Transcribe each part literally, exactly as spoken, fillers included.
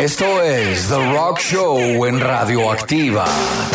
Esto es The Rock Show en Radioactiva.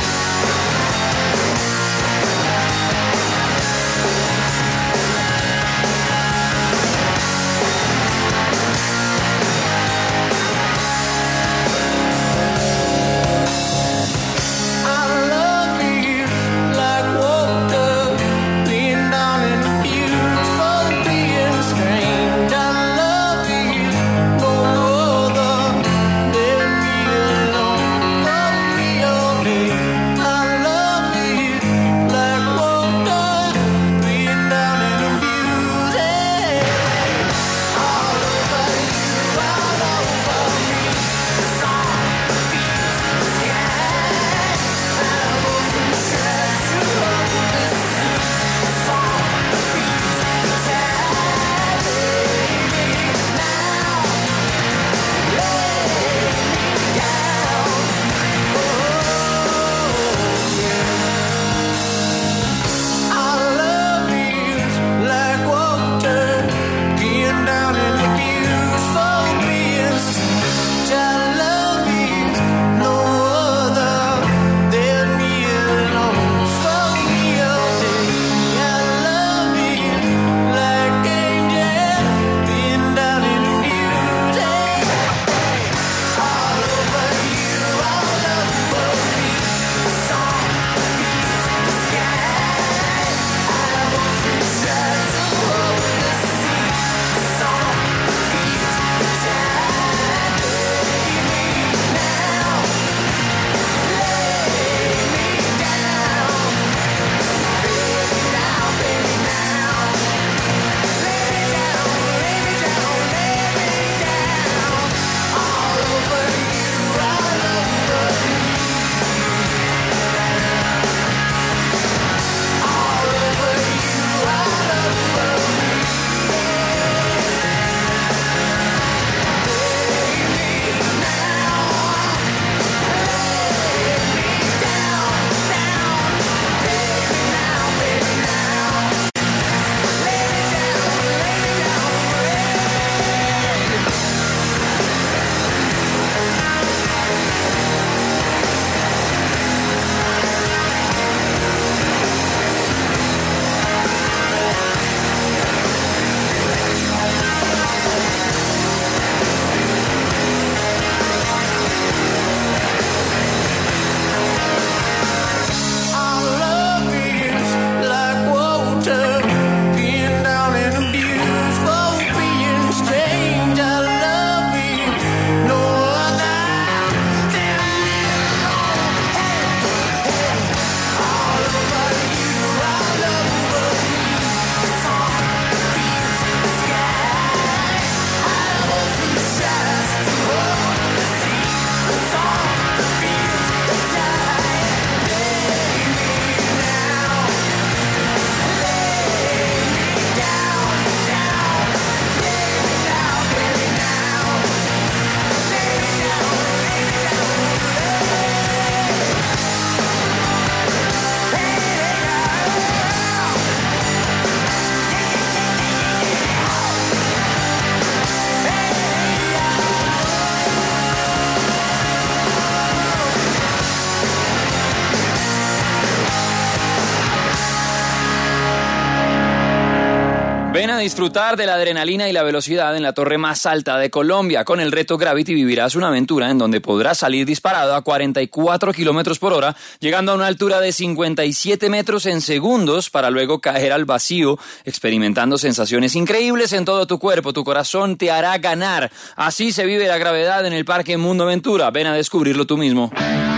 Ven a disfrutar de la adrenalina y la velocidad en la torre más alta de Colombia. Con el reto Gravity vivirás una aventura en donde podrás salir disparado a cuarenta y cuatro kilómetros por hora, llegando a una altura de cincuenta y siete metros en segundos para luego caer al vacío, experimentando sensaciones increíbles en todo tu cuerpo. Tu corazón te hará ganar. Así se vive la gravedad en el Parque Mundo Aventura. Ven a descubrirlo tú mismo.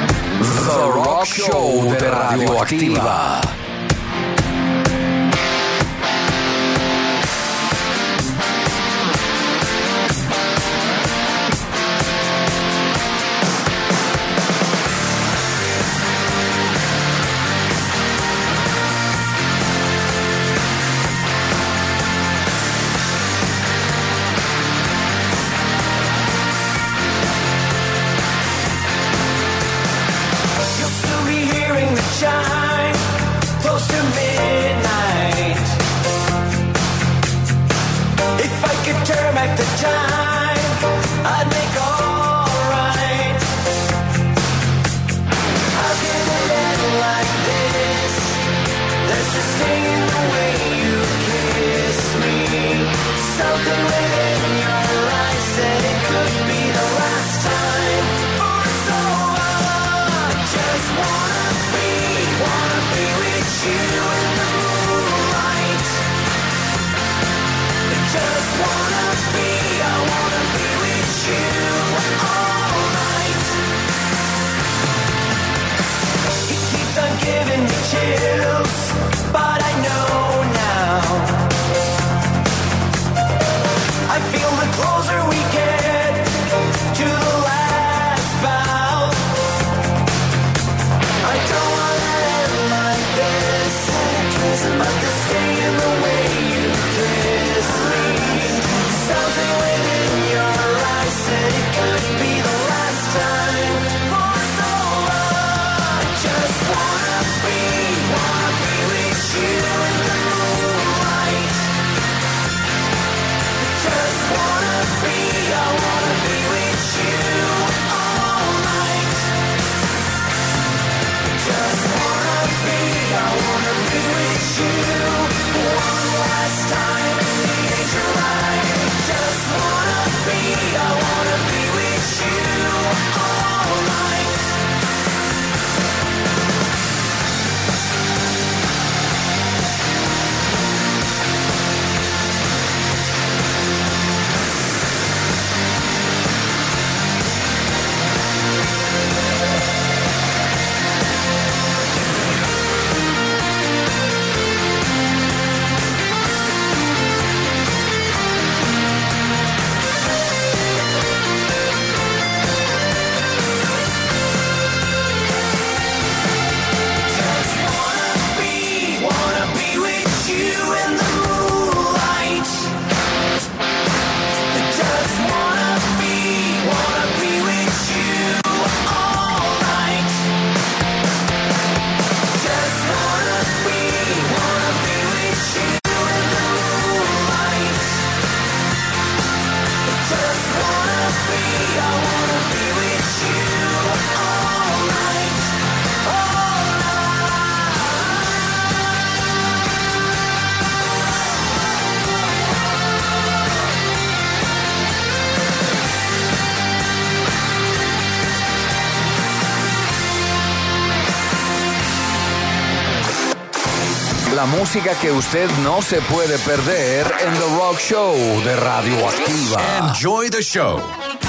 The Rock Show de Radioactiva. Chime la música que usted no se puede perder en The Rock Show de Radioactiva. Enjoy the show.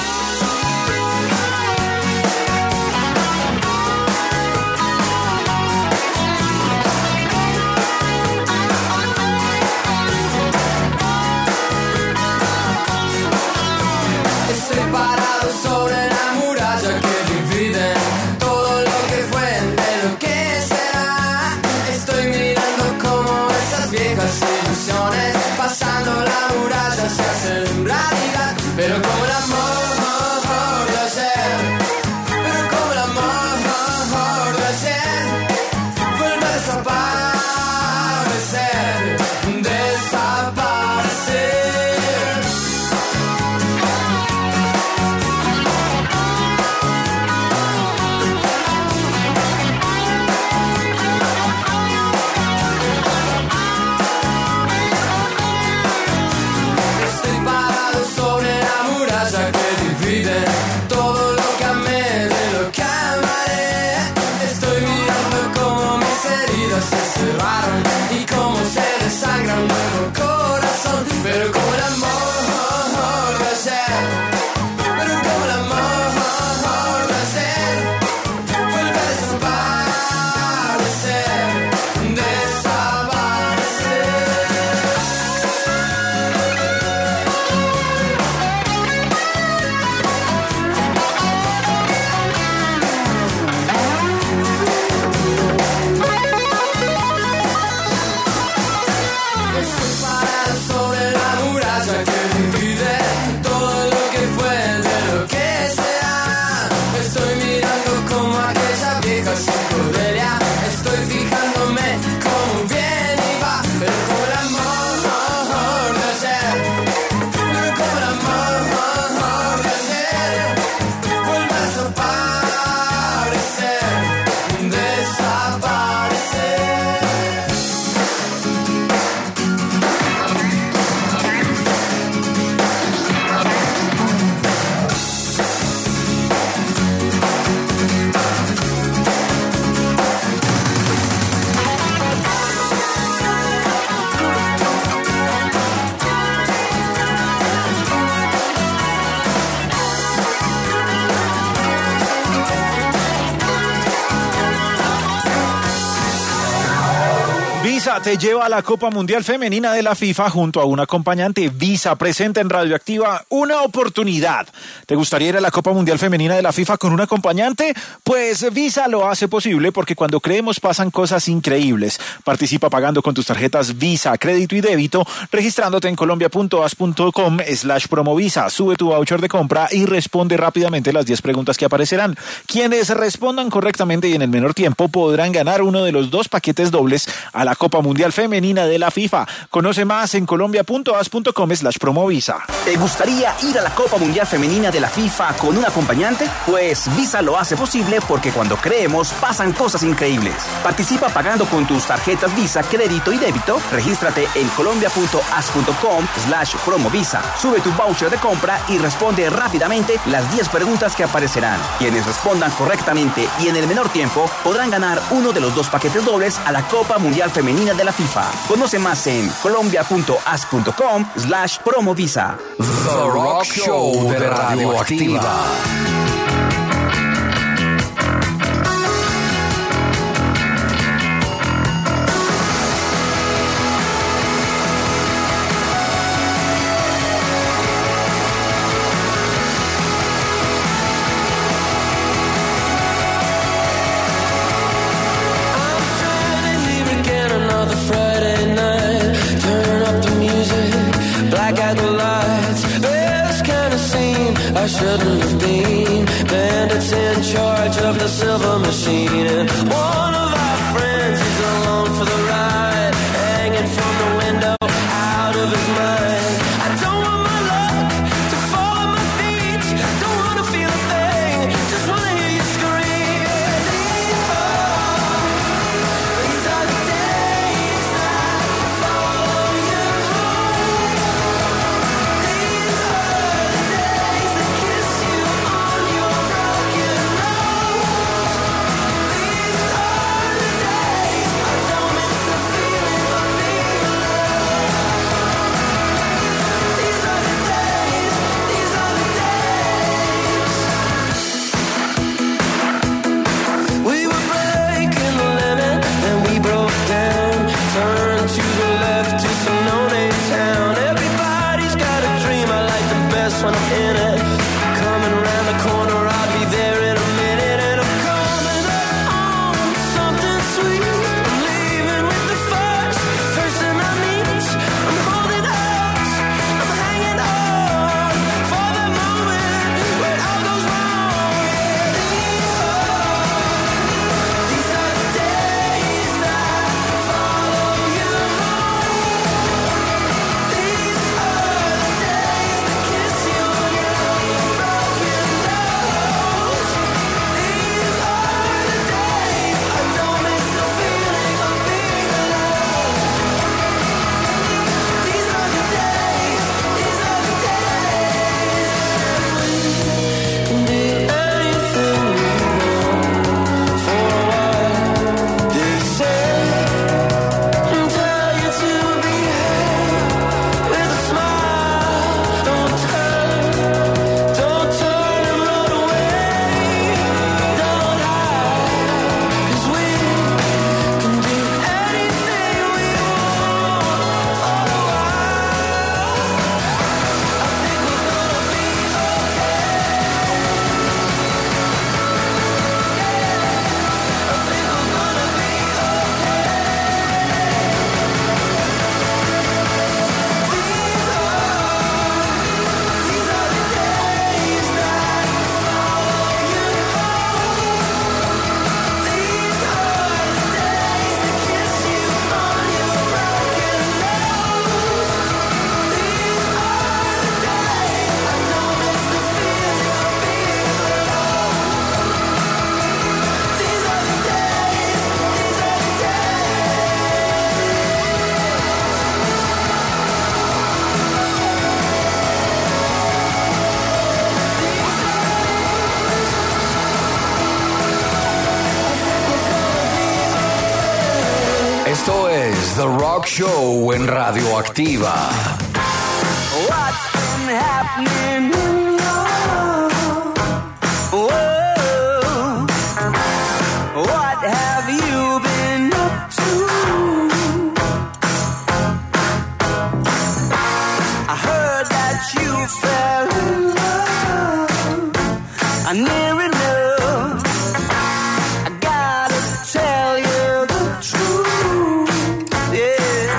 Estoy parado sobre la muralla que divide todo lo que fue de lo que será. Estoy mirando como esas viejas ilusiones pasando la muralla se hacen realidad. Pero como el amor de ayer, pero como el amor de ayer vuelve a desaparecer, desaparecer. Todo lo que amé, de lo que amaré. Estoy mirando cómo mis heridas se cerraron y cómo se desangra un nuevo corazón. Pero como el amor de ayer, pero como el amor de ayer vuelve a desaparecer, desaparecer. Visa te lleva a la Copa Mundial Femenina de la FIFA junto a un acompañante. Visa presenta en Radioactiva una oportunidad. ¿Te gustaría ir a la Copa Mundial Femenina de la FIFA con un acompañante? Pues Visa lo hace posible porque cuando creemos pasan cosas increíbles. Participa pagando con tus tarjetas Visa, crédito y débito, registrándote en colombia.as.com slash promovisa. Sube tu voucher de compra y responde rápidamente las diez preguntas que aparecerán. Quienes respondan correctamente y en el menor tiempo podrán ganar uno de los dos paquetes dobles a la Copa Mundial Femenina de la FIFA. Conoce más en colombia.as.com slash promovisa. ¿Te gustaría ir a la Copa Mundial Femenina de la FIFA con un acompañante? Pues Visa lo hace posible porque cuando creemos pasan cosas increíbles. Participa pagando con tus tarjetas Visa, crédito y débito. Regístrate en colombia.as.com slash promovisa. Sube tu voucher de compra y responde rápidamente las diez preguntas que aparecerán. Quienes respondan correctamente y en el menor tiempo podrán ganar uno de los dos paquetes dobles a la Copa Mundial Femenina de la FIFA. Conoce más en colombia.as.com slash promovisa. The Rock Show de Radioactiva. Friday night, turn up the music, black out the lights. This kind of scene I shouldn't have been. Bandits in charge of the silver machine, and one of our friends is alone for the ride, hanging from the window, out of his mind. I don't want my luck to fall on my feet, don't want to feel a thing, just want to hear you scream. These are, these are the days that follow you home. These are the days that kiss you on your broken nose. These Rock Show en Radioactiva. What's been happening in your world? What have you been up to? I heard that you fell in love. I near enough. I gotta tell you the truth. Yeah.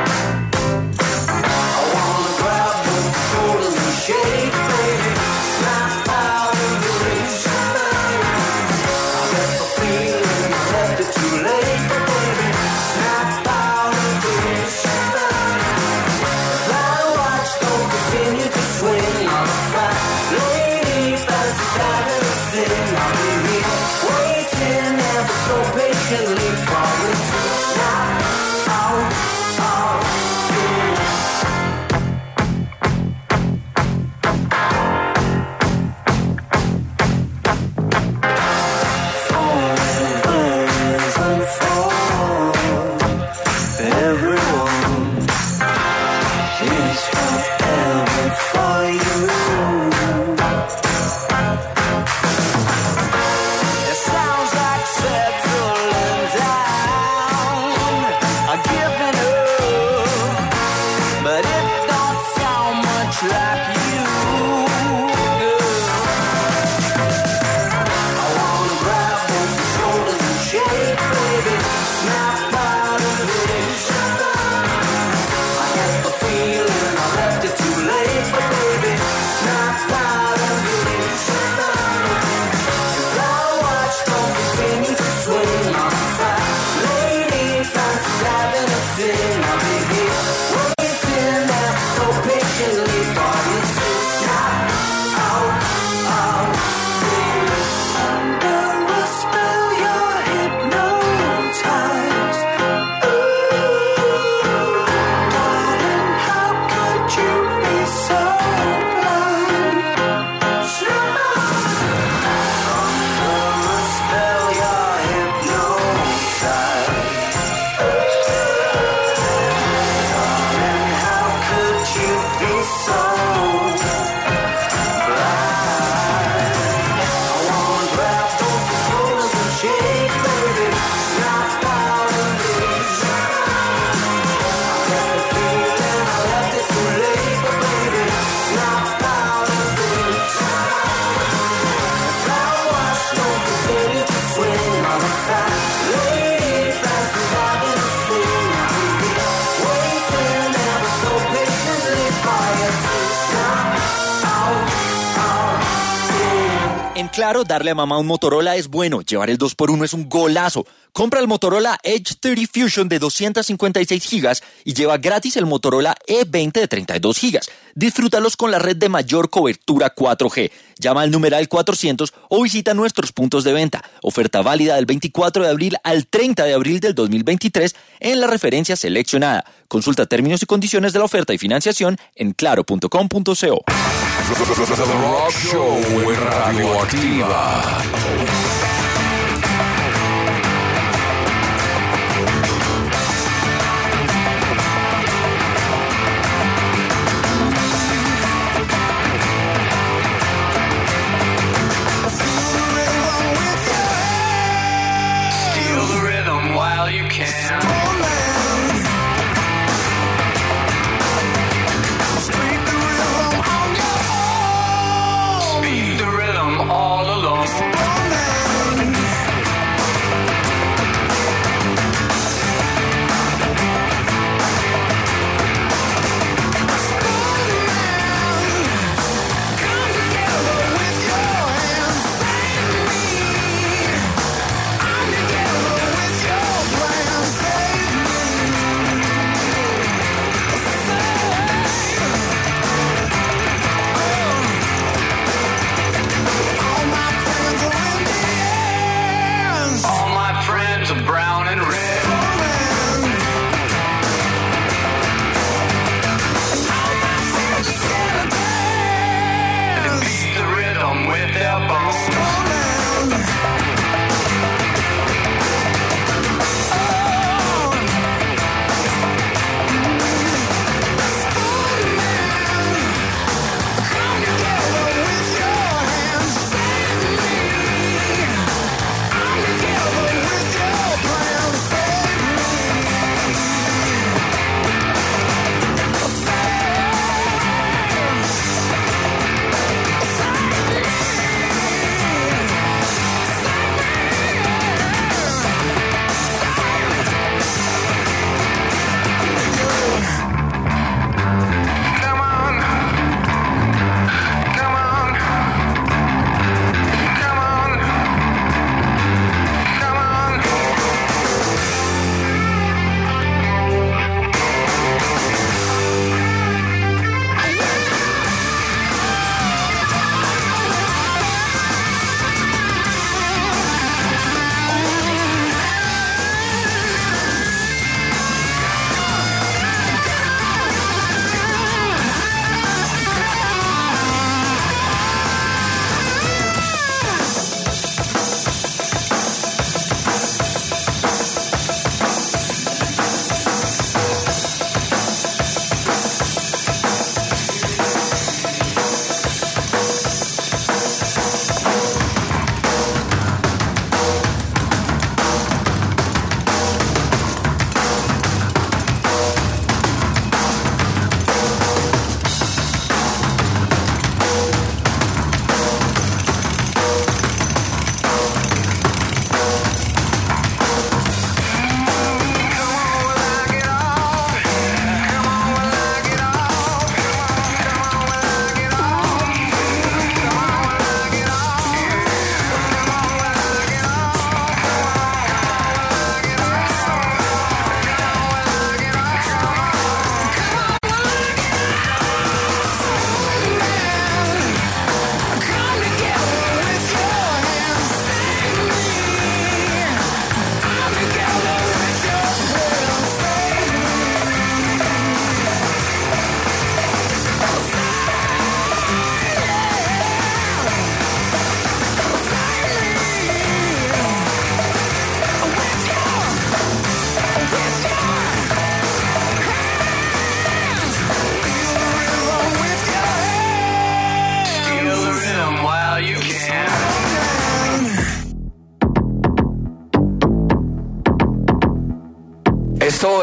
I wanna grab your shoulders and shake, baby. Snap out of the race. I get the feeling I left it too late, but baby, snap out of the race. Fly watch don't continue to swing on the fat ladies that's having a sing. I'll be here waiting ever so patiently for you to snap out of everyone is forever for you. It sounds like settling down, a giving up, but it don't sound much like you. I wanna grab both your shoulders and shake, baby. Snap out of this. I get the feeling I left it too late, but baby, snap out of this. Cause I watch don't continue to swing on the fat lady fancies having a sing. I'll be here waiting there so patiently for you to snap out of this. Under a spell you're hypnotized. Darling, how could you be so blind? Under a spell you're hypnotized. Darling, how could you be so blind? I wanna grab both your shoulders and shake, baby. Snap out of this. I get the feeling I left it too late, but baby, snap out of this. If I watch don't continue to swing on the fat lady fancies having a sing. I'll be here waiting ever so patiently for you to snap out of this. En Claro, darle a mamá un Motorola es bueno, llevar el dos por uno es un golazo. Compra el Motorola Edge treinta Fusion de doscientos cincuenta y seis gigas y lleva gratis el Motorola E veinte de treinta y dos gigas. Disfrútalos con la red de mayor cobertura cuatro G. Llama al numeral cuatrocientos o visita nuestros puntos de venta. Oferta válida del veinticuatro de abril al treinta de abril del dos mil veintitrés en la referencia seleccionada. Consulta términos y condiciones de la oferta y financiación en claro punto com punto co. The Rock Show en Radioactiva. Steal the rhythm while you can. Speak the rhythm on your own. Speak the rhythm all alone.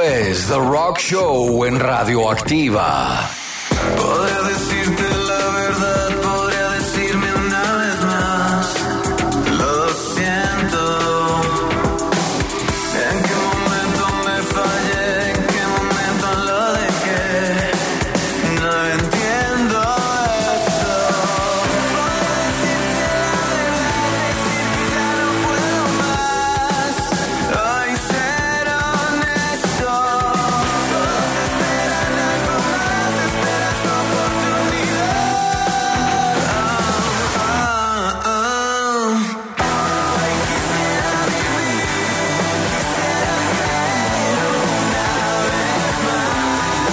es The Rock Show en Radioactiva. Podría decirte la verdad, podría decirme una vez más, lo siento. ¿En qué momento me fallé? ¿En qué momento lo dejé? No entiendo esto. Podría decirte la verdad, decir que ya no puedo más. Hoy ser honesto. Todos esperan algo más, esperan su oportunidad. Ah, ah, ah. Hoy quisiera vivir, quisiera caer una vez más.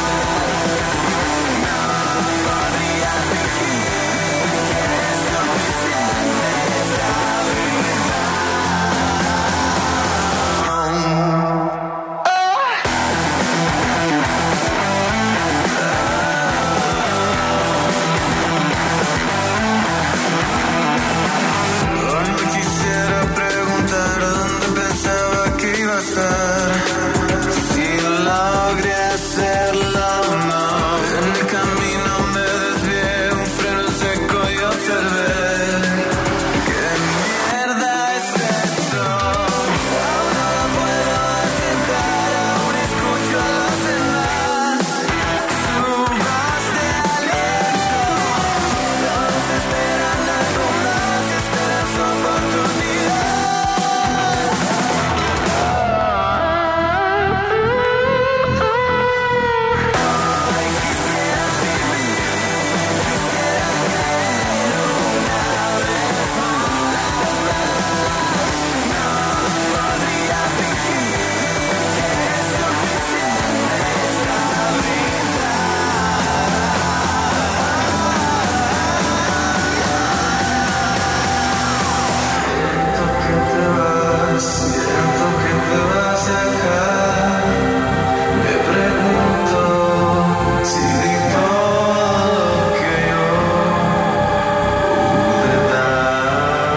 No podría fingir que es suficiente esta vida. Hoy me quisiera preguntar dónde pensaba que iba a estar, si logré hacerlo o no. En el camino me desvié, un freno seco y observé. ¿Qué mierda es esto? Aún no lo puedo aceptar, aún escucho a los demás. Su voz de aliento. Todos esperan algo más, esperan su oportunidad. Hoy quisiera vivir, quisiera caer una vez más. No podría fingir que es suficiente esta vida. Siento que te vas a dejar. Me pregunto si di todo lo que yo pude dar.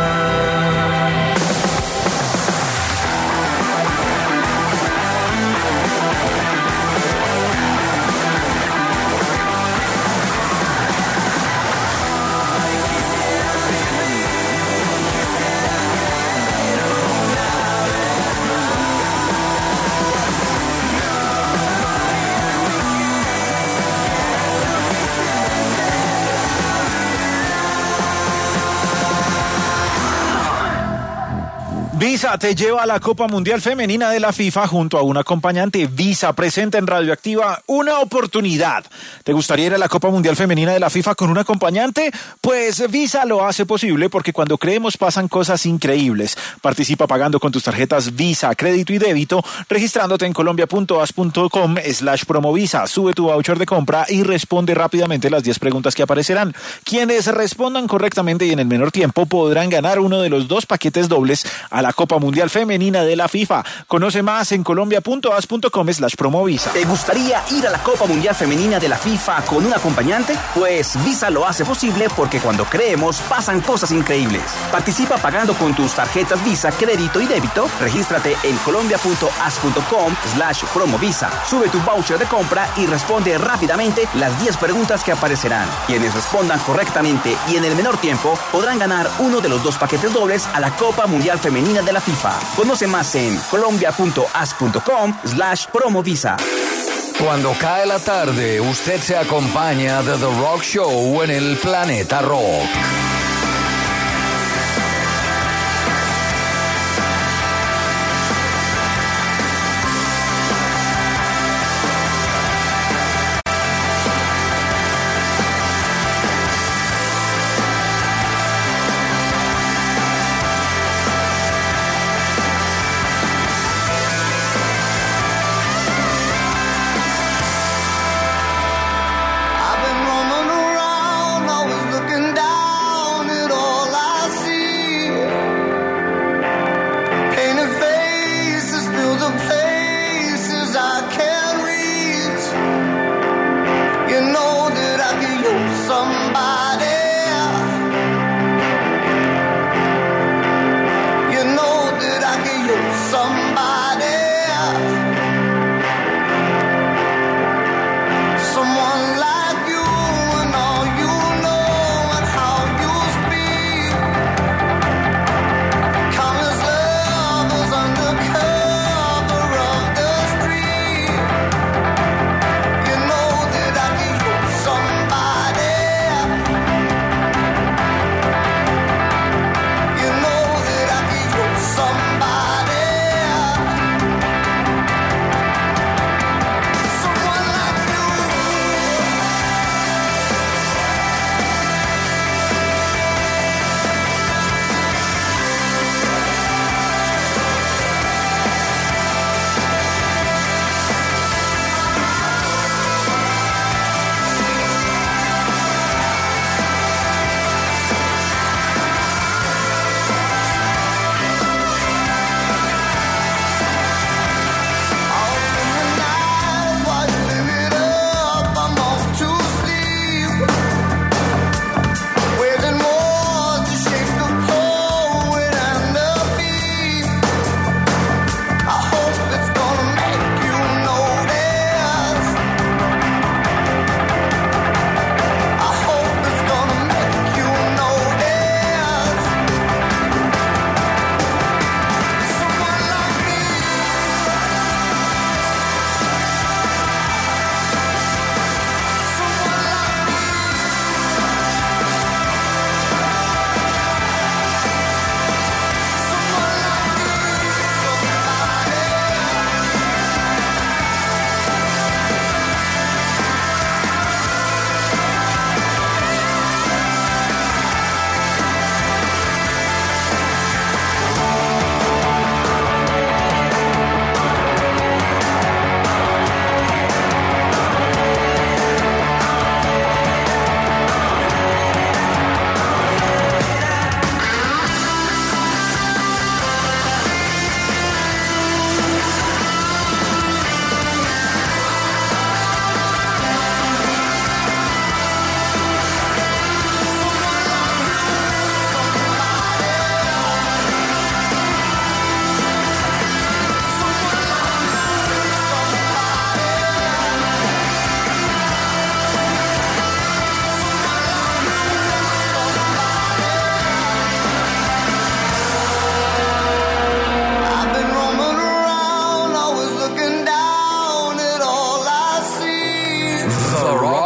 Visa te lleva a la Copa Mundial Femenina de la FIFA junto a un acompañante. Visa presenta en Radioactiva una oportunidad. ¿Te gustaría ir a la Copa Mundial Femenina de la FIFA con un acompañante? Pues Visa lo hace posible porque cuando creemos pasan cosas increíbles. Participa pagando con tus tarjetas Visa, crédito y débito, registrándote en colombia.as.com slash promovisa. Sube tu voucher de compra y responde rápidamente las diez preguntas que aparecerán. Quienes respondan correctamente y en el menor tiempo podrán ganar uno de los dos paquetes dobles a la Copa Mundial Femenina de la FIFA. Conoce más en colombia.as.com slash promovisa. ¿Te gustaría ir a la Copa Mundial Femenina de la FIFA con un acompañante? Pues Visa lo hace posible porque cuando creemos pasan cosas increíbles. Participa pagando con tus tarjetas Visa, crédito y débito. Regístrate en colombia.as.com slash promovisa. Sube tu voucher de compra y responde rápidamente las diez preguntas que aparecerán. Quienes respondan correctamente y en el menor tiempo podrán ganar uno de los dos paquetes dobles a la Copa Mundial Femenina de la FIFA. Conoce más en colombia.as.com slash promovisa. Cuando cae la tarde, usted se acompaña de The Rock Show en el Planeta Rock. I've been running around, always looking down at all I see. Painted faces fill the places I can't reach. You know that I could use somebody. You know that I could use somebody.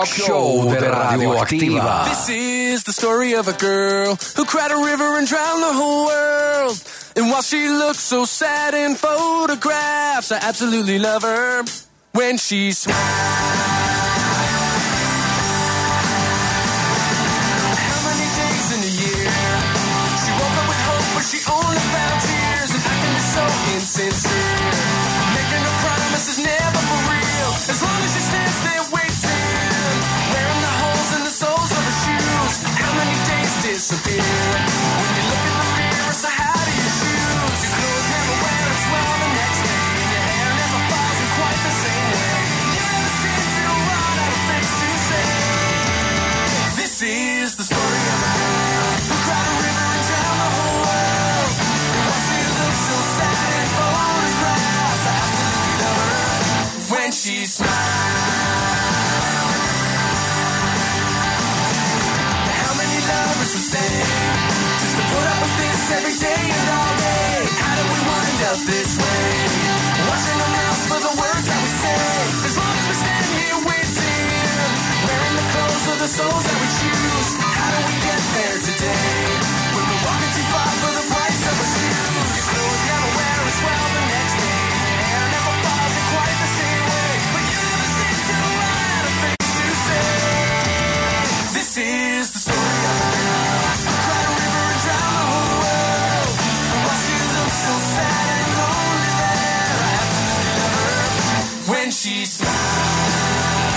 Rock Show de Radioactiva. This is the story of a girl who cried a river and drowned the whole world. And while she looks so sad in photographs, I absolutely love her when she smiles. How many days in a year she woke up with hope, but she only found tears? And I can be so insincere, making her promises never for real. As long as she stands there waiting, wearing the holes in the soles of her shoes. How many days disappear when you look in the mirror? So how do you choose? Your clothes never wear as well the next day, and your hair never falls in quite the same way. You never seem to run out of things to say. This is the story of a girl who cried a river and drowned the whole world. And while she looks so sad in photographs, I absolutely love her when she smiles. How many lovers would stay just to put up with this every day and all day? How do we wind up this way? Watching our mouths for the words that we say. As long as we stand here waiting, wearing the clothes of the souls that we choose. How do we get there today when we're walking too far for the price of our shoes? Your clothes never wear as well the next day, your hair never falls in quite the same way, but you never seem to run out of things to say. This is the story of a girl who cried a river and drowned the whole world. And while she looks so sad and lonely there, I absolutely love her when she smiles.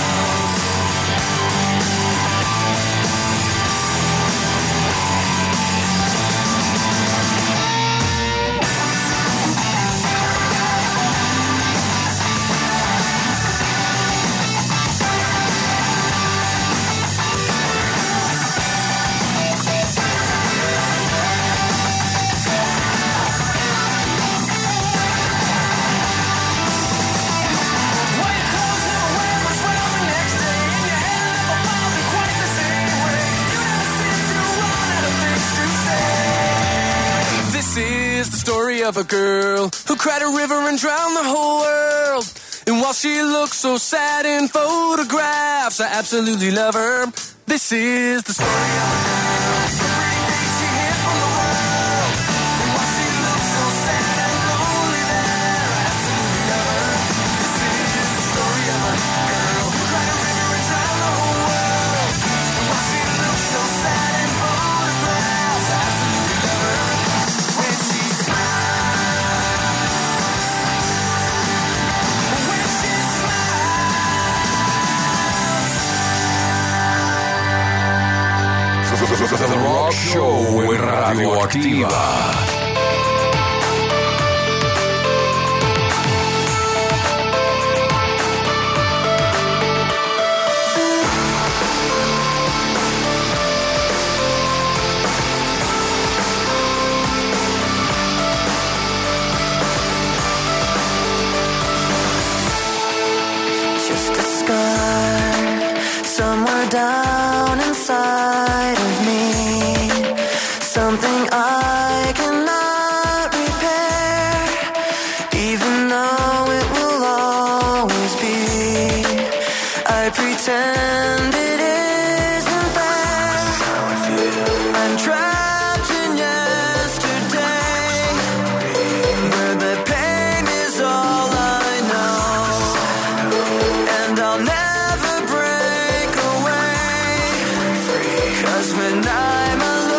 Of a girl who cried a river and drowned the whole world. And while she looks so sad in photographs, I absolutely love her. This is the story of a girl. The pretty things she hid from the world. And while she looks so sad and lonely there, I absolutely love her. This is the story of a girl who cried a river and drowned the whole world. And while she looks so sad in photographs, I absolutely love her when she smiles. The Rock Show en Radioactiva. Just a scar somewhere down inside of me. Something I cannot repair, even though it will always be. I pretend it isn't there. I'm trapped in yesterday, where the pain is all I know, and I'll never break away. 'Cause when I'm alone,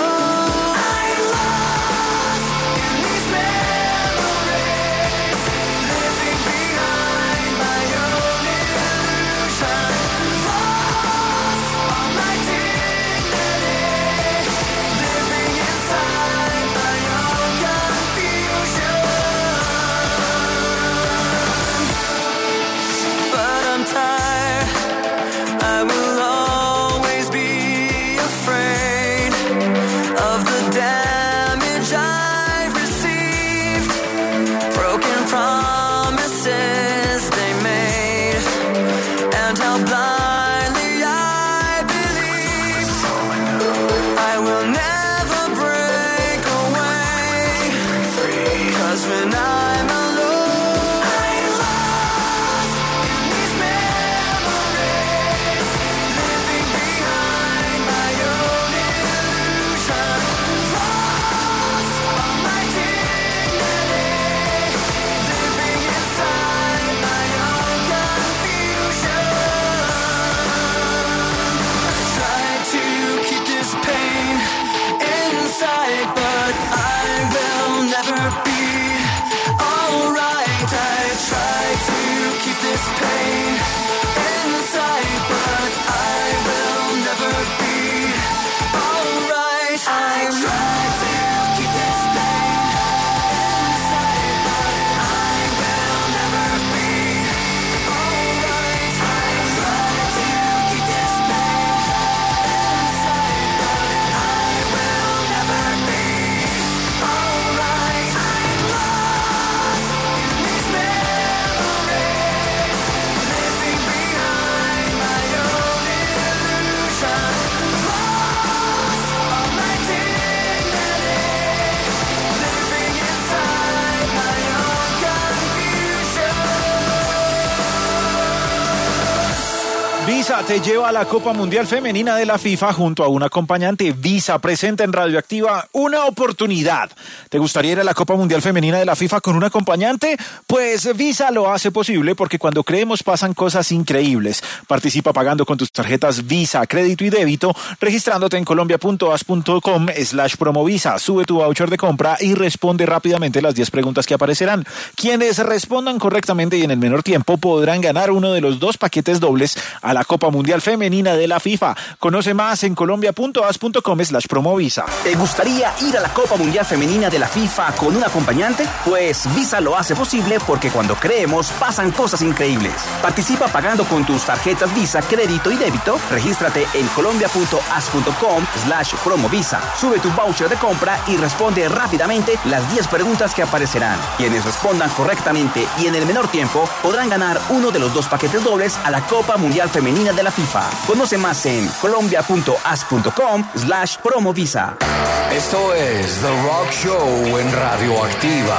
Visa te lleva a la Copa Mundial Femenina de la FIFA junto a un acompañante. Visa presenta en Radioactiva una oportunidad. ¿Te gustaría ir a la Copa Mundial Femenina de la FIFA con un acompañante? Pues Visa lo hace posible porque cuando creemos pasan cosas increíbles. Participa pagando con tus tarjetas Visa, crédito y débito, registrándote en colombia.as.com slash promovisa. Sube tu voucher de compra y responde rápidamente las diez preguntas que aparecerán. Quienes respondan correctamente y en el menor tiempo podrán ganar uno de los dos paquetes dobles a la Copa Mundial Femenina de la FIFA. Conoce más en colombia.as.com slash promovisa. ¿Te gustaría ir a la Copa Mundial Femenina de la FIFA con un acompañante? Pues Visa lo hace posible porque cuando creemos pasan cosas increíbles. Participa pagando con tus tarjetas Visa, crédito y débito. Regístrate en colombia.as.com slash promovisa. Sube tu voucher de compra y responde rápidamente las diez preguntas que aparecerán. Quienes respondan correctamente y en el menor tiempo podrán ganar uno de los dos paquetes dobles a la Copa Mundial Femenina de la FIFA. Conoce más en colombia.as.com slash promovisa. Esto es The Rock Show en Radioactiva.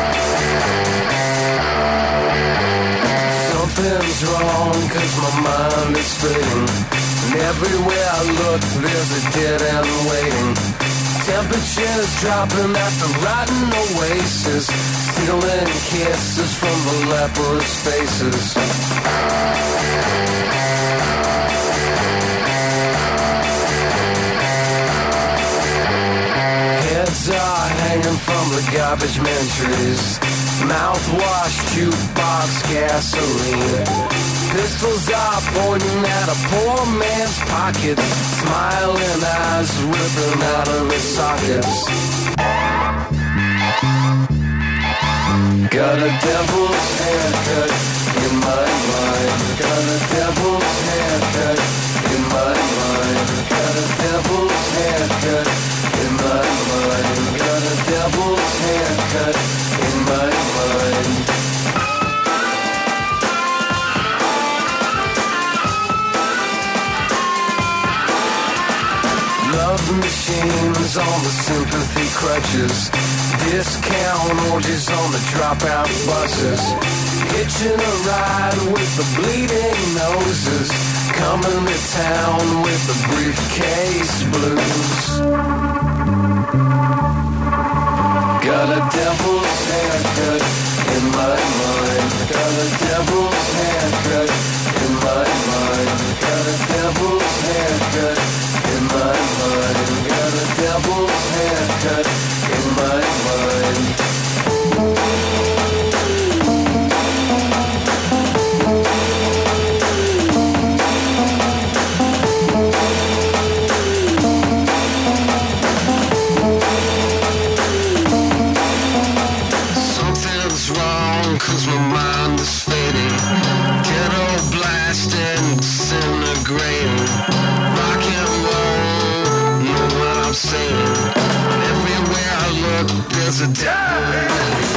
Something's wrong cause my mind is fading, and everywhere I look there's a dead end waiting. Temperatures dropping at the rotten oasis, stealing kisses from the leprous faces. Heads are hanging from the garbage men trees, mouthwash, jukebox, gasoline. Pistols are pointing at a poor man's pockets, smiling eyes ripping out of his sockets. Got a devil's haircut in my mind. Got a devil's haircut in my mind. Got a devil's haircut in my mind. Got a devil's haircut in my mind. Love machines on the sympathy crutches, discount orgies on the dropout buses, hitching a ride with the bleeding noses, coming to town with the briefcase blues. Got a devil's haircut in my mind. Got a devil's haircut in my mind. Got a devil's haircut in my mind. Got a devil's haircut in my mind. Something's wrong cause my mind is fading, ghetto blasting, disintegrating. Rock and roll, know what I'm saying. Everywhere I look, there's a devil.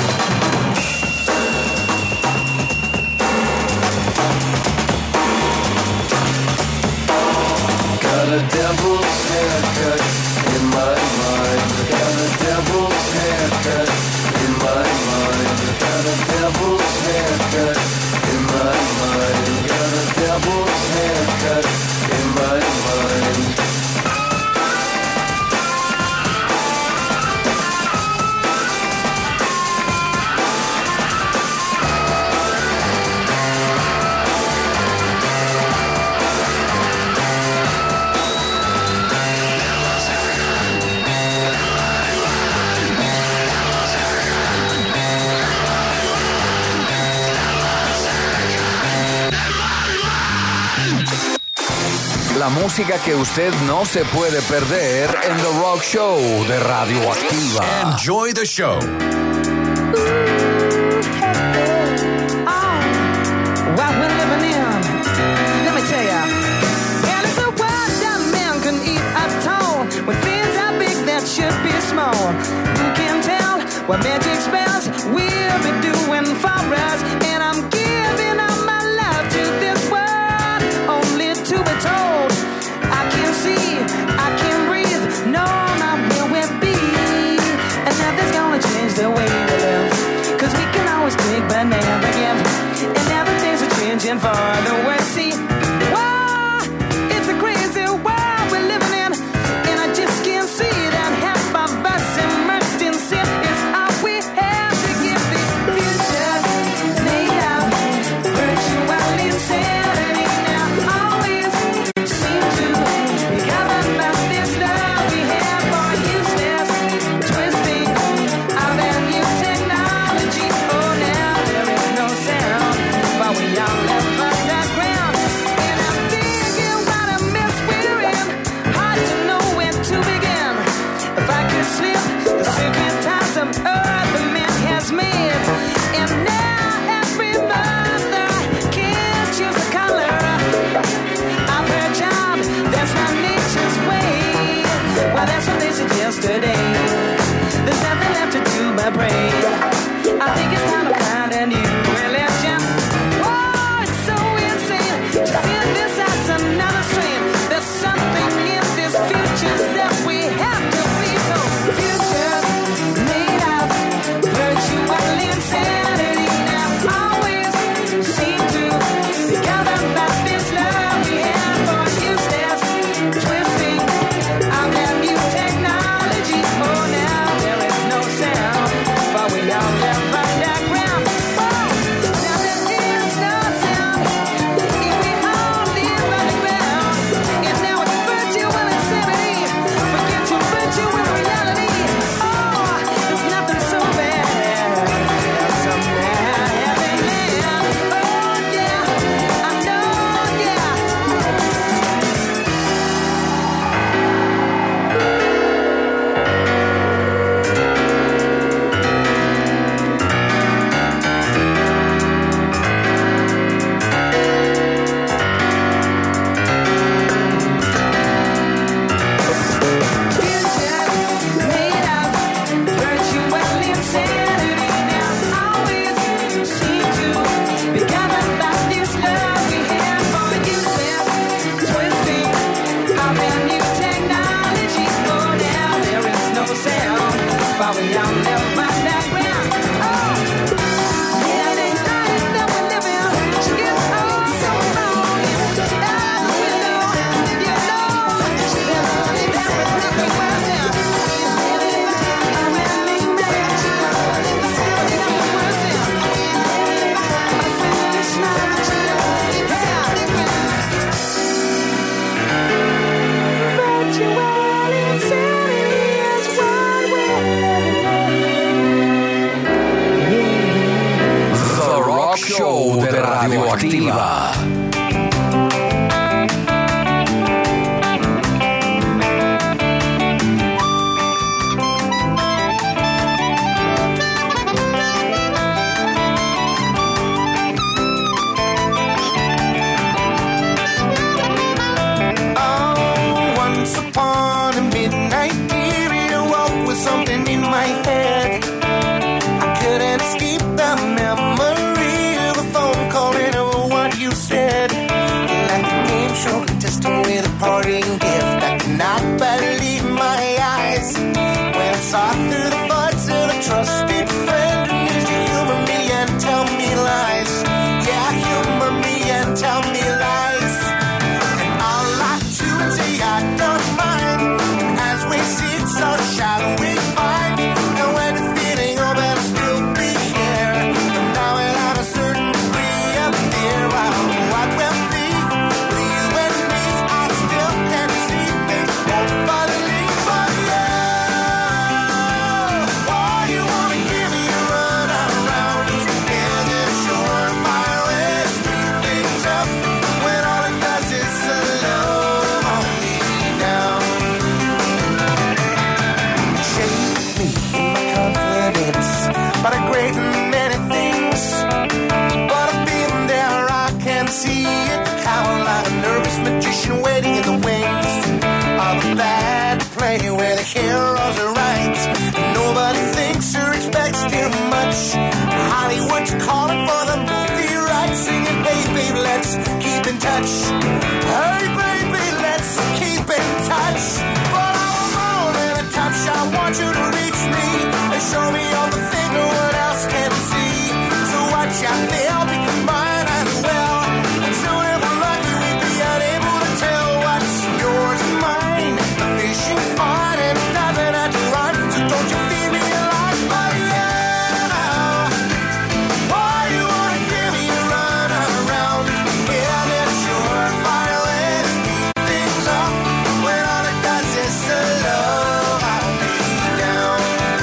Got a devil's haircut in my mind. Got a devil's haircut in my mind. Got a devil's haircut in my mind. Got a devil's haircut in my mind. La música que usted no se puede perder en The Rock Show de Radioactiva. Enjoy the show. What we're living in, let me tell ya. And it's a world that man can eat at all. When things are big that should be small. Who can tell what magic spells we'll be doing for us? And I'm giving all my love to this world, only to be told I can't see, I can't breathe, no, not where we'll be. And nothing's gonna change the way we live, cause we can always take but never give. And now the things are changing for the worse. See, whoa, parting gift. I cannot believe my eyes when I saw through the buds of a trusted friend who needs to humor me and tell me lies. Yeah, humor me and tell me lies. And I'll lie to and say I don't mind. And as we sit, so shall we find. And when the feeling of it will still be here, and now we'll have a certain degree of fear. Well, what will be with you and me? I still can't see things won't believe for you. Why you wanna give me a run around? Is it sure fire way to speed things up when all it does is slow me down? Shape me in my confidence by the great many things, but I've been there, I can see it. Cower like a nervous magician waiting in the wings of a bad play where the heroes are right. Nobody thinks or expects too much. Hollywood's calling for the movie rights, singing, hey baby, let's keep in touch. Hey baby, let's keep in touch. But I'm more than a touch. I want you to reach me and show me all the things no one else can see. So watch out, they'll be combined and well. And soon if we're lucky, we'll be unable to tell what's yours and mine. The fishing's fine and nothing at the run. So don't you feel me alive, but yeah. Why you wanna give me a run around? Yeah, that's sure fire way to speed things up when all it does is slow me down.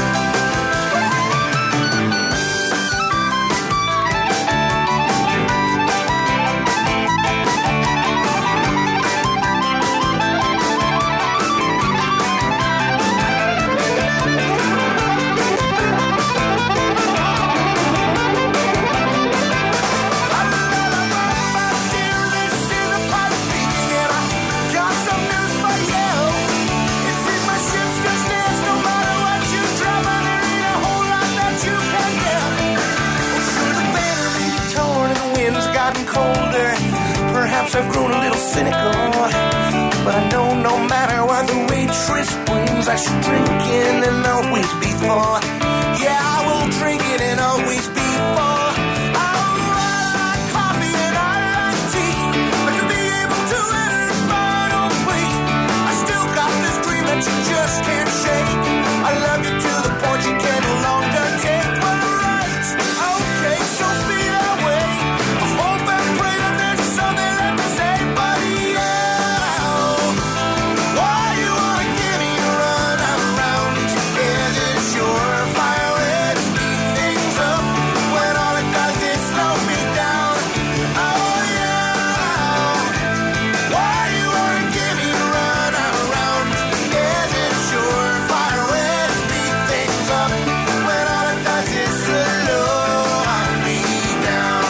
Colder. Perhaps I've grown a little cynical, but I know no matter what the waitress brings, I should drink in and always be full. Yeah, I will drink it and always be full. I like coffee and I like tea, but to be able to enter a final plea, I still got this dream that you just can't shake. I love you to the point you can no longer take. Well, right, okay, so be that way. I hope and pray that there's something left to say, but yeah. Why you wanna give me a run around? Is it sure fire way to speed things up when all it does is slow me down? Oh yeah. Why you wanna give me a run around? Is it sure fire way to speed things up when all it does is slow me down?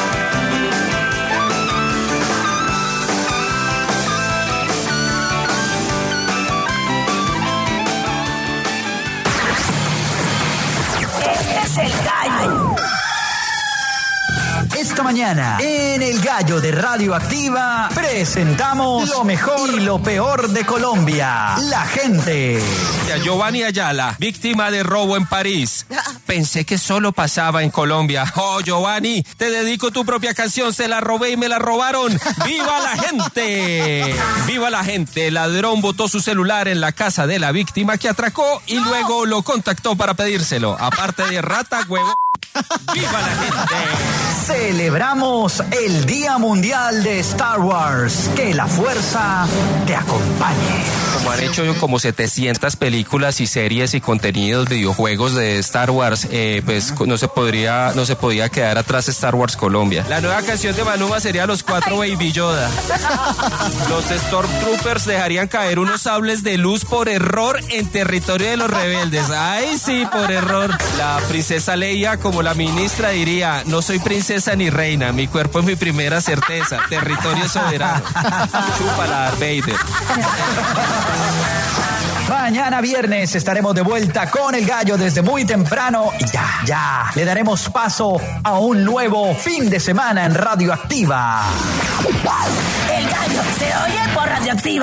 Este es el gallo. Esta mañana, en El Gallo de Radioactiva, presentamos lo mejor y lo peor de Colombia. La gente. Giovanni Ayala, víctima de robo en París. Pensé que solo pasaba en Colombia. Oh, Giovanni, te dedico tu propia canción. Se la robé y me la robaron. ¡Viva la gente! ¡Viva la gente! El ladrón botó su celular en la casa de la víctima que atracó y luego lo contactó para pedírselo. Aparte de rata, huevo. ¡Viva la gente! Celebramos el Día Mundial de Star Wars. Que la fuerza te acompañe. Como han hecho como setecientas películas y series y contenidos, videojuegos de Star Wars, eh, pues no se podría, no se podía quedar atrás Star Wars Colombia. La nueva canción de Maluma sería Los Cuatro Baby Yoda. Los Stormtroopers dejarían caer unos sables de luz por error en territorio de los rebeldes. Ay, sí, por error. La princesa Leia, como la ministra, diría: no soy princesa ni reina, mi cuerpo es mi primera certeza, territorio soberano. Chúpala, Darth Vader. Mañana viernes estaremos de vuelta con El Gallo desde muy temprano y ya, ya, le daremos paso a un nuevo fin de semana en Radioactiva. El Gallo se oye por Radio Radioactiva.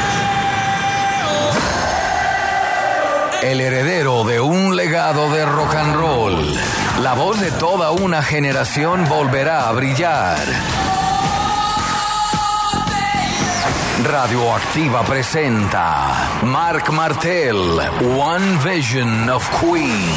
El heredero de un legado de rock and roll. La voz de toda una generación volverá a brillar. Radioactiva presenta Marc Martel, One Vision of Queen.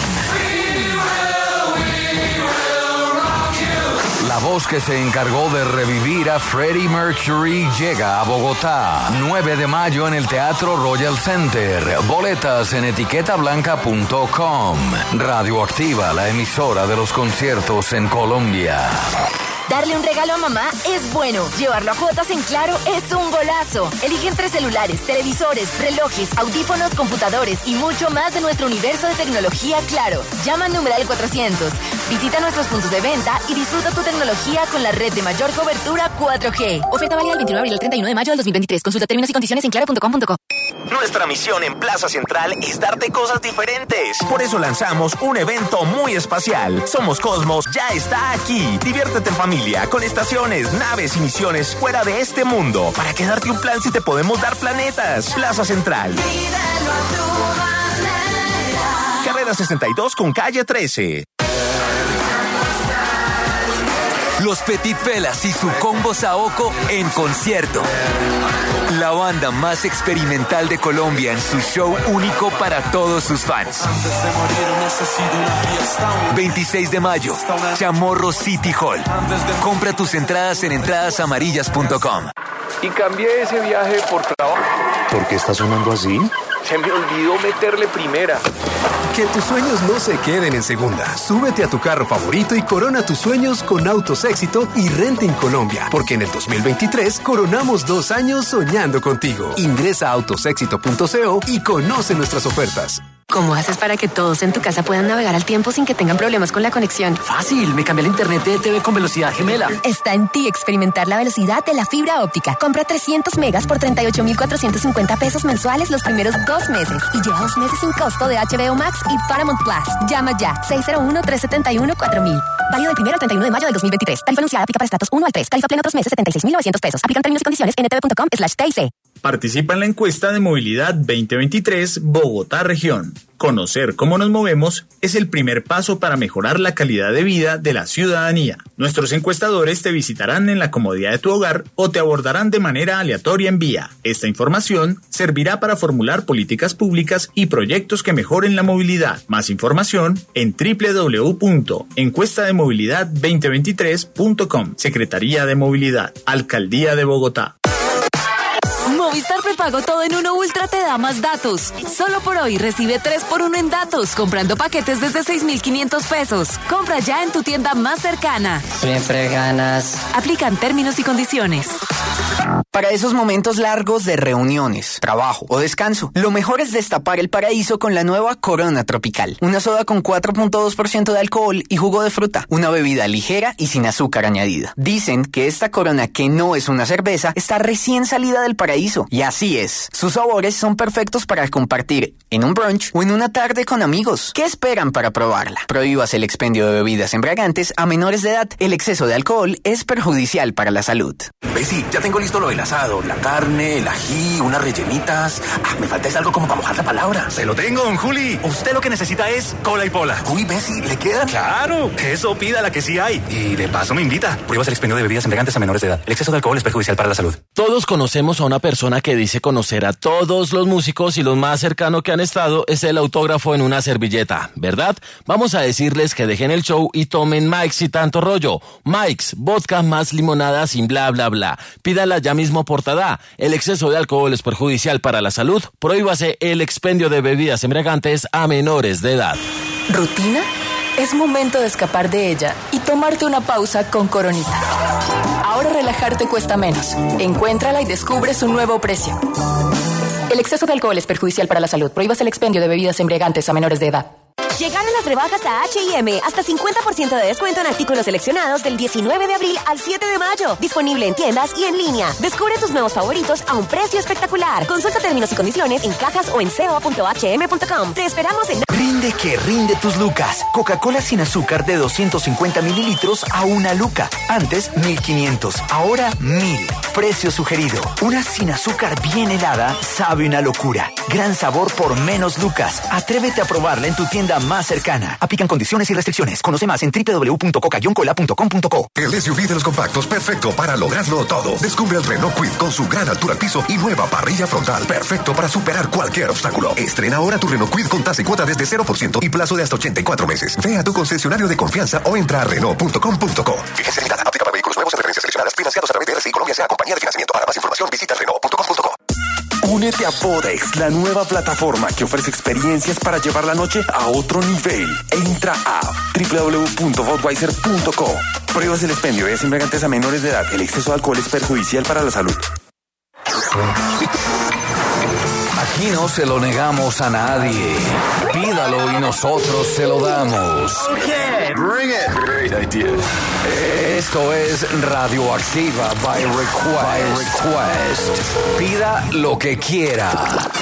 La voz que se encargó de revivir a Freddie Mercury llega a Bogotá. nueve de mayo en el Teatro Royal Center. Boletas en etiqueta blanca punto com. Radioactiva, la emisora de los conciertos en Colombia. Darle un regalo a mamá es bueno. Llevarlo a cuotas en Claro es un golazo. Elige entre celulares, televisores, relojes, audífonos, computadores y mucho más de nuestro universo de tecnología Claro. Llama al numeral cuatrocientos. Visita nuestros puntos de venta y disfruta tu tecnología con la red de mayor cobertura cuatro G. Oferta válida del veintiuno de abril al treinta y uno de mayo del dos mil veintitrés. Consulta términos y condiciones en claro punto com punto co. Nuestra misión en Plaza Central es darte cosas diferentes. Por eso lanzamos un evento muy espacial. Somos Cosmos, ya está aquí. Diviértete en familia, con estaciones, naves y misiones fuera de este mundo. ¿Para qué darte un plan si te podemos dar planetas? Plaza Central. Carrera sesenta y dos con calle trece. Los Petit Felas y su combo Saoko en concierto. La banda más experimental de Colombia en su show único para todos sus fans. veintiséis de mayo, Chamorro City Hall. Compra tus entradas en entradas amarillas punto com. Y cambié ese viaje por trabajo. ¿Por qué está sonando así? Se me olvidó meterle primera. Que tus sueños no se queden en segunda. Súbete a tu carro favorito y corona tus sueños con Autos Éxito y Renting Colombia. Porque en el dos mil veintitrés coronamos dos años soñando contigo. Ingresa a autos éxito punto co y conoce nuestras ofertas. ¿Cómo haces para que todos en tu casa puedan navegar al tiempo sin que tengan problemas con la conexión? Fácil, me cambié el internet de T V con velocidad gemela. Está en ti experimentar la velocidad de la fibra óptica. Compra trescientos megas por treinta y ocho mil cuatrocientos cincuenta pesos mensuales los primeros dos meses. Y lleva dos meses sin costo de H B O Max y Paramount Plus. Llama ya, seis cero uno, tres siete uno, cuatro mil. Válido del primero al treinta y uno de mayo del dos mil veintitrés. Tarifa anunciada aplica para estratos uno al tres. Tarifa plena otros meses, setenta y seis mil novecientos pesos. Aplican términos y condiciones en ntv punto com slash T I C. Participa en la encuesta de movilidad veinte veintitrés Bogotá Región. Conocer cómo nos movemos es el primer paso para mejorar la calidad de vida de la ciudadanía. Nuestros encuestadores te visitarán en la comodidad de tu hogar o te abordarán de manera aleatoria en vía. Esta información servirá para formular políticas públicas y proyectos que mejoren la movilidad. Más información en doble u doble u doble u punto encuesta de movilidad veinte veintitrés punto com. Secretaría de Movilidad, Alcaldía de Bogotá. Movistar Prepago Todo en Uno Ultra te da más datos. Solo por hoy recibe tres por uno en datos, comprando paquetes desde seis mil quinientos pesos. Compra ya en tu tienda más cercana. Siempre ganas. Aplican términos y condiciones. Para esos momentos largos de reuniones, trabajo o descanso, lo mejor es destapar el paraíso con la nueva Corona Tropical. Una soda con cuatro punto dos por ciento de alcohol y jugo de fruta. Una bebida ligera y sin azúcar añadida. Dicen que esta Corona, que no es una cerveza, está recién salida del paraíso. Y así es. Sus sabores son perfectos para compartir en un brunch o en una tarde con amigos. ¿Qué esperan para probarla? Prohíbas el expendio de bebidas embriagantes a menores de edad. El exceso de alcohol es perjudicial para la salud. Bessie, ya tengo listo lo del asado. La carne, el ají, unas rellenitas. Ah, me falta es algo como para mojar la palabra. Se lo tengo, don Juli. Usted lo que necesita es cola y pola. Uy, Bessie, ¿le quedan? Claro, eso pida la que sí hay. Y de paso me invita. Prohíbas el expendio de bebidas embriagantes a menores de edad. El exceso de alcohol es perjudicial para la salud. Todos conocemos a una persona que dice conocer a todos los músicos y los más cercanos que han estado es el autógrafo en una servilleta, ¿verdad? Vamos a decirles que dejen el show y tomen Mike's y tanto rollo. Mike's, vodka más limonada sin bla bla bla. Pídala ya mismo por Tada. El exceso de alcohol es perjudicial para la salud. Prohíbase el expendio de bebidas embriagantes a menores de edad. ¿Rutina? Es momento de escapar de ella y tomarte una pausa con Coronita. Ahora relajarte cuesta menos. Encuéntrala y descubre su nuevo precio. El exceso de alcohol es perjudicial para la salud. Prohíbas el expendio de bebidas embriagantes a menores de edad. Llegaron las rebajas a H y M. Hasta cincuenta por ciento de descuento en artículos seleccionados del diecinueve de abril al siete de mayo. Disponible en tiendas y en línea. Descubre tus nuevos favoritos a un precio espectacular. Consulta términos y condiciones en cajas o en co punto h m punto com. Te esperamos en... Rinde que rinde tus lucas. Coca-Cola sin azúcar de doscientos cincuenta mililitros a una luca. Antes mil quinientos, ahora mil. Precio sugerido. Una sin azúcar bien helada sabe una locura. Gran sabor por menos lucas. Atrévete a probarla en tu tienda más cercana. Aplican condiciones y restricciones. Conoce más en doble u doble u doble u punto coca guion cola punto com punto co. El S U V de los compactos perfecto para lograrlo todo. Descubre el Renault Kwid con su gran altura al piso y nueva parrilla frontal. Perfecto para superar cualquier obstáculo. Estrena ahora tu Renault Kwid con tasa y cuota desde cero por ciento y plazo de hasta ochenta y cuatro meses. Ve a tu concesionario de confianza o entra a renault punto com punto co. Fíjese limitada. Aplica para vehículos nuevos en referencias seleccionadas financiados a través de R C I Colombia, sea compañía de financiamiento. Para más información visita renault punto com punto co. Únete a Vodex, la nueva plataforma que ofrece experiencias para llevar la noche a otro nivel. Entra a doble u doble u doble u punto budweiser punto co. Prohíbas el expendio de embriagantes a menores de edad. El exceso de alcohol es perjudicial para la salud. Aquí no se lo negamos a nadie. Pídalo y nosotros se lo damos. Okay, bring it. Great idea. Esto es Radioactiva by Request. By Request. Pida lo que quiera.